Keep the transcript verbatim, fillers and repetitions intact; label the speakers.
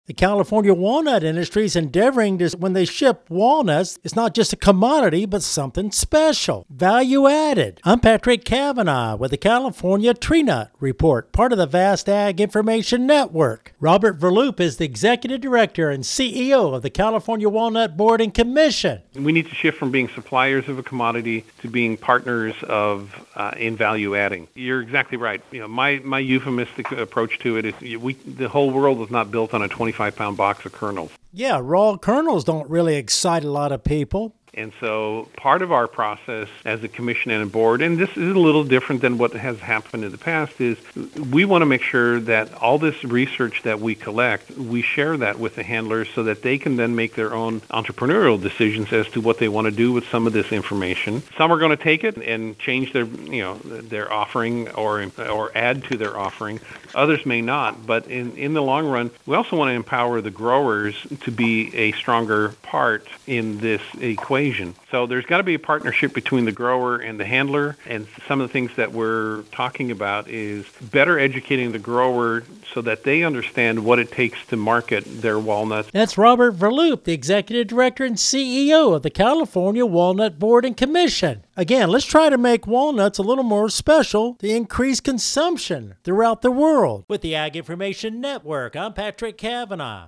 Speaker 1: The California walnut industry is endeavoring to, when they ship walnuts, it's not just a commodity, but something special, value added. I'm Patrick Cavanaugh with the California Tree Nut Report, part of the Vast Ag Information Network. Robert Verloop is the Executive Director and C E O of the California Walnut Board and Commission.
Speaker 2: We need to shift from being suppliers of a commodity to being partners of uh, in value adding. You're exactly right. You know, my, my euphemistic approach to it is we, the whole world is not built on a twenty-five pound box of kernels.
Speaker 1: Yeah, raw kernels don't really excite a lot of people.
Speaker 2: And so part of our process as a commission and a board, and this is a little different than what has happened in the past, is we want to make sure that all this research that we collect, we share that with the handlers so that they can then make their own entrepreneurial decisions as to what they want to do with some of this information. Some are going to take it and change their, you know, their offering or or add to their offering. Others may not. But in, in the long run, we also want to empower the growers to be a stronger part in this equation. So there's got to be a partnership between the grower and the handler, and some of the things that we're talking about is better educating the grower so that they understand what it takes to market their walnuts.
Speaker 1: That's Robert Verloop, the Executive Director and C E O of the California Walnut Board and Commission. Again, let's try to make walnuts a little more special to increase consumption throughout the world. With the Ag Information Network, I'm Patrick Cavanaugh.